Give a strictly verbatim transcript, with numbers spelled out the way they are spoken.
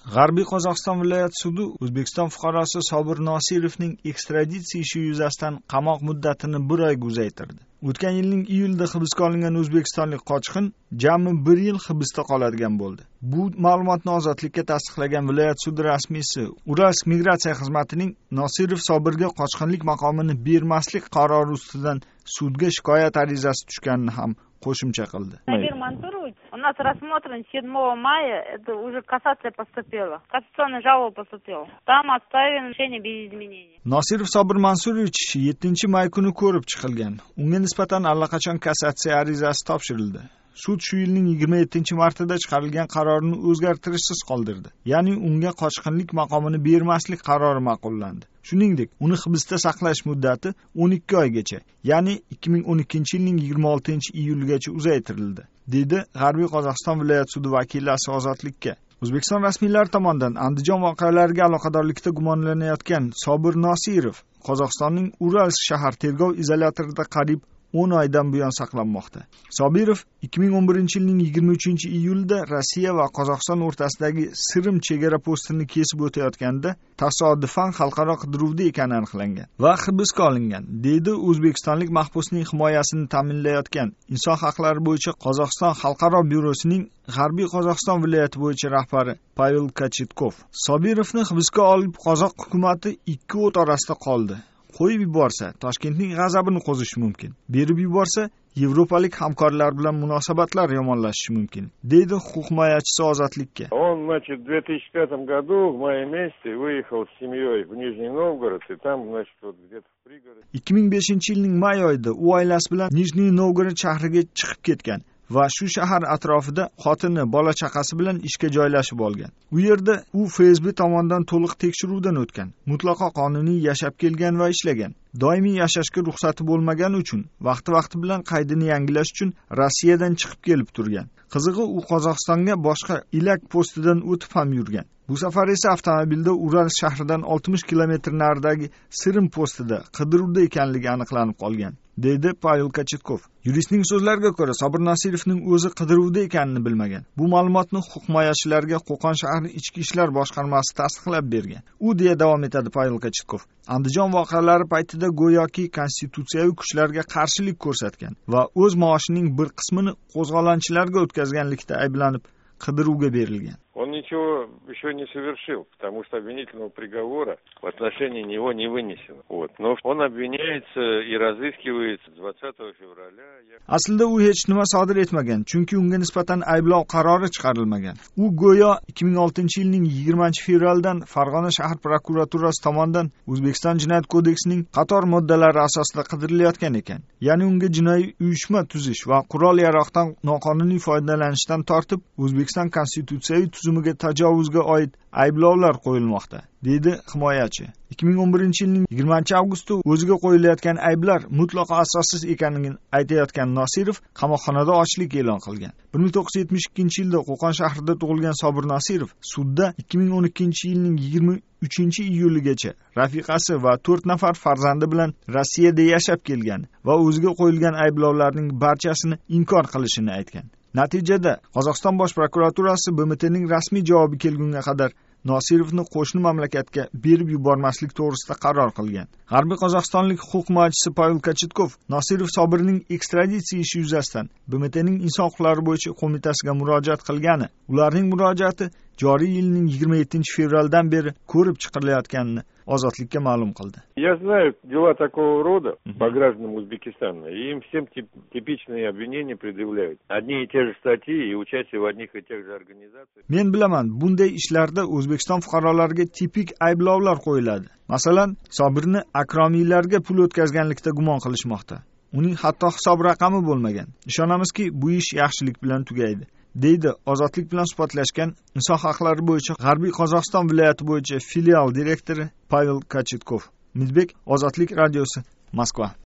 G'arbiy Qozog'iston viloyat sudi O'zbekiston fuqarosi Sobir Nosirovning ekstraditsiya ishi yuzasidan qamoq muddatini bir oyga uzaytirdi. O'tgan yilning iyulida hibsga olingan o'zbekistonlik qochqin jami bir yil hibsda qoladigan bo'ldi. Bu ma'lumotni Ozodlikka tasdiqlagan viloyat sudi rasmiysi Uralsk migratsiya xizmatining Nosirov Sobirga qochqinlik maqomini bermaslik qarori ustidan sudga shikoyat arizasi tushganini ham qo'shimcha qildi. У нас рассмотрен седьмого мая, это уже кассация поступила. Кассационная жалоба поступила. Там оставлено решение без изменений. Nosirov Sobir Mansurovich yettinchi may kuni ko'rib chiqilgan. Unga nisbatan allaqachon kassatsiya arizasi topshirildi. Sud shu yilning yigirma yettinchi martida chiqarilgan qarorni o'zgartirishsiz qoldirdi. Ya'ni unga qochqinlik maqomini bermaslik qarori ma'qullandi. Shuningdek, uni hibsda saqlash muddati o'n ikki oygacha, ya'ni ikki ming o'n ikkinchi yilning yigirma oltinchi iyuligacha uzaytirildi, dedi G'arbiy Qozog'iston viloyat sudi vakilasi Ozodlikka. O'zbekiston rasmiylari tomonidan Andijon voqealariga aloqadorlikda gumonlanayotgan Sobir Nosirov Qozog'istonning Uralsk shahar tergov izolyatorida qariyb o'n oydan buyon saqlanmoqda. Sobirov ikki ming o'n birinchi yilning yigirma uchinchi iyulida Rossiya va Qozog'iston o'rtasidagi Sirim chegara postini kesib o'tayotganda tasodifan xalqaro qidiruvda ekani aniqlangan va hibsga olingan, deydi o'zbekistonlik mahbusning himoyasini ta'minlayotgan Inson haqlari bo'yicha Qozog'iston xalqaro byurosining G'arbiy Qozog'iston viloyati bo'yicha rahbari Pavel Kachitkov. Sobirovni hibsga olib qozoq hukumatı ikki o't orasida qoldi. Qo'yib yuborsa, Toshkentning g'azabini qo'zishi mumkin. Berib yuborsa, yevropalik hamkorlar bilan munosabatlar yomonlashishi mumkin, deydi huquq himoyachisi Ozodlikka. Он, значит, в две тысячи пятом году в мае месяце выехал с семьей в Нижний Новгород, и там, значит, вот где-то в пригороде. ikki ming beshinchi yilning may oyida u oilasi bilan Nijniy Novgorod shahriga chiqib ketgan va shu shahar atrofida xotini, bola chaqasi bilan ishga joylashib olgan. U yerda u F S B tomonidan to'liq tekshiruvdan o'tgan, mutlaqo qonuniy yashab kelgan va ishlagan. Doimiy yashashga ruxsati bo'lmagani uchun vaqti-vaqti bilan qaydini yangilash uchun Rossiyadan chiqib kelib turgan. Qizig'i, u Qozog'istonga boshqa ilak postidan o'tib ham yurgan. Bu safar esa avtomobilda Uralsk shahridan oltmish kilometr naridagi Sirim postida qidiruvda ekanligi aniqlanib qolgan, deydi Pavel Kachitkov. Yuristning so'zlariga ko'ra, Sobir Nosirovning o'zi qidiruvda ekanini bilmagan. Bu ma'lumotni huquq himoyachilarga Qo'qon shahar ichki ishlar boshqarmasi tasdiqlab bergan. U deya davom etadi Pavel Kachitkov. Andijon voqealari paytida go'yoki konstitutsiyaviy kuchlarga qarshilik ko'rsatgan va o'z maoshining bir qismini qo'zg'olonchilarga o'tkazganlikda ayblanib qidiruvga berilgan. Он ничего еще не совершил, потому что обвинительного приговора в отношении него не вынесено. Вот. Но он обвиняется и разыскивается двадцатого февраля. Aslida u hech nima sodir etmagan, chunki unga nisbatan ayblov qarori chiqarilmagan. U go'yo ikki ming oltinchi yilning yigirmanchi fevraldan Farg'ona shahar prokuraturasi tomonidan O'zbekiston Jinoyat kodeksining qator moddalari asosida qidirilayotgan ekan. Ya'ni unga jinoiy uyushma tuzish va qurol-yarog'dan noqonuniy foydalanishdan tortib O'zbekiston konstitutsiyaviy tuzumiga tajovuzga oid ayblovlar qo'yilmoqda, deydi himoyachi. ikki ming o'n birinchi yilning yigirmanchi avgusti o'ziga qo'yilayotgan ayblar mutlaqo asossiz ekanligini aytayotgan Nosirov qamoqxonada ochlik e'lon qilgan. bir ming to'qqiz yuz yetmish ikkinchi yilda Qo'qon shahrida tug'ilgan Sobir Nosirov sudda ikki ming o'n ikkinchi yilning yigirma uchinchi iyuligacha rafiqasi va to'rt nafar farzandi bilan Rossiyada yashab kelgan va o'ziga qo'yilgan ayblovlarning barchasini inkor qilishini aytgan. Natijada Qozog'iston bosh prokuraturasi B M T'ning rasmiy javobi kelgunga qadar Nosirovni qo'shni mamlakatga berib yubormaslik to'g'risida qaror qilgan. G'arbiy Qozog'istonlik huquq himoyachisi Pavel Kachitkov Nosirov Sobirning ekstraditsiya ishi yuzasidan B M T'ning Inson huquqlari bo'yicha qo'mitasiga murojaat qilgani, ularning murojaati joriy yilning yigirma yettinchi fevraldan beri ko'rib chiqilayotganini Ozodlikka ma'lum qildi. Я знаю дела такого рода по гражданам Узбекистана, и им всем типичные обвинения предъявляют. Одни и те же статьи и участие в одних и тех же организациях. Men bilaman, bunday ishlarda O'zbekiston fuqarolariga tipik ayblovlar qo'yiladi. Masalan, Sobirni akromiylarga pul o'tkazganlikda gumon qilishmoqda. Uning hatto hisob raqami bo'lmagan. Ishonamizki, bu ish yaxshilik bilan tugaydi, deydi Ozodlik bilan suhbatlashgan Inson haqlari bo'yicha G'arbiy Qozog'iston viloyati bo'yicha filial direktori Pavel Kachitkov. Midbek, Ozodlik radiosi, Moskva.